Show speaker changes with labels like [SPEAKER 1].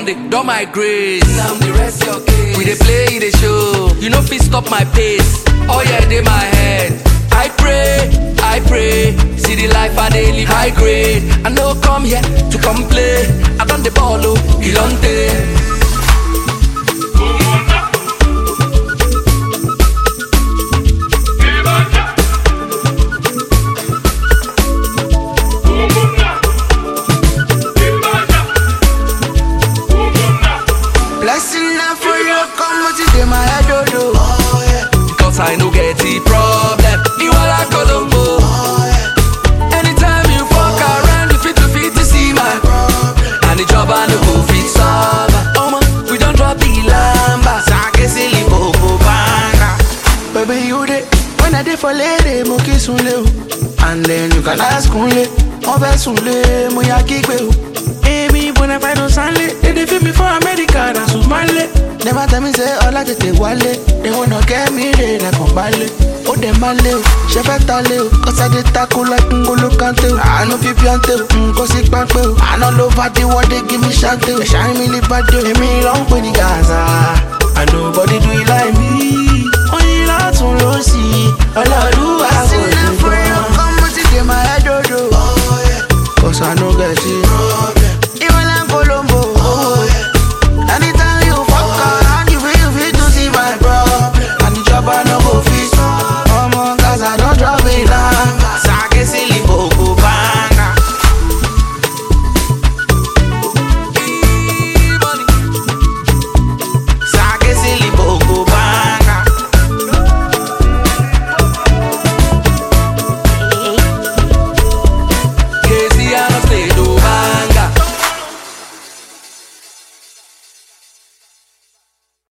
[SPEAKER 1] don't my grace. Now the rest your case. We dey play the show. You know fit stop my pace. Oh yeah, they my head. I pray. See the life I dey live high grade. I no come here to complain. I done the ball, oh, Ilonte.
[SPEAKER 2] Blessing now for you, come with it in my head, oh yeah.
[SPEAKER 1] Because I no get the problem. You are like Colombo. Anytime you fuck around, you fit to see my problem. And the job I no go fit solve. Oh man, we don't drop the lamba.
[SPEAKER 2] Sake silly bobo banga. Baby you dey, when I dey for lady, mo kiss unle. And then you can ask unle, mo be sunle, mo ya kigbe o. Amy, when I find on Sunday, they feel me for America, that's who's my leg. Never tell me say all I take wallet. They wanna get me there like a ballet. Oh, they my leo, chef at Taleo. Cause I did tackle like Ngolo Kante. I know Pipiante, go sick back. I know love at the what they give me shante. Shine me lip at you, me long with the guy.